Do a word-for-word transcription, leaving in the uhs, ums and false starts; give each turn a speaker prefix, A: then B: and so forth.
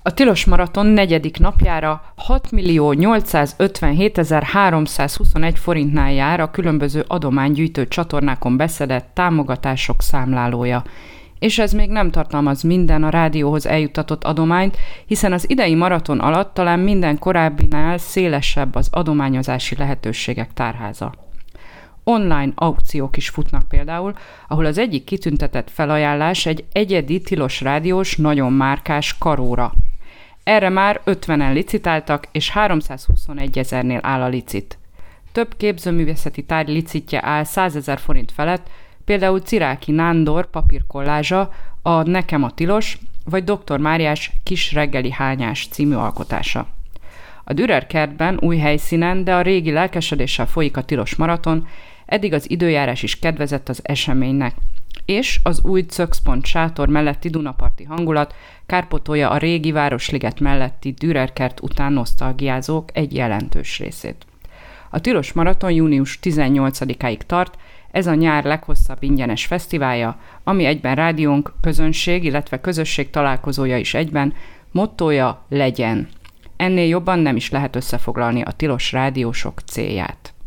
A: A Tilos Maraton negyedik napjára hatmillió nyolcszázötvenhétezer-háromszázhuszonegy forintnál jár a különböző adománygyűjtő csatornákon beszedett támogatások számlálója. És ez még nem tartalmaz minden a rádióhoz eljutatott adományt, hiszen az idei maraton alatt talán minden korábbinál szélesebb az adományozási lehetőségek tárháza. Online aukciók is futnak például, ahol az egyik kitüntetett felajánlás egy egyedi tilos rádiós, nagyon márkás karóra. Erre már ötvenen licitáltak, és háromszázhuszonegy ezernél áll a licit. Több képzőművészeti tárgy licitje áll százezer forint felett, például Ciráki Nándor papírkollázsa, a Nekem a tilos, vagy doktor Máriás Kis reggeli hányás című alkotása. A Dürer kertben új helyszínen, de a régi lelkesedéssel folyik a Tilos Maraton, eddig az időjárás is kedvezett az eseménynek, és az új Czökszpont sátor melletti Dunaparti hangulat kárpotolja a régi Városliget melletti Dürer kert után nosztalgiázók egy jelentős részét. A Tilos Maraton június tizennyolcadikáig tart, ez a nyár leghosszabb ingyenes fesztiválja, ami egyben rádiónk, közönség, illetve közösség találkozója is egyben, mottója legyen. Ennél jobban nem is lehet összefoglalni a tilos rádiósok célját.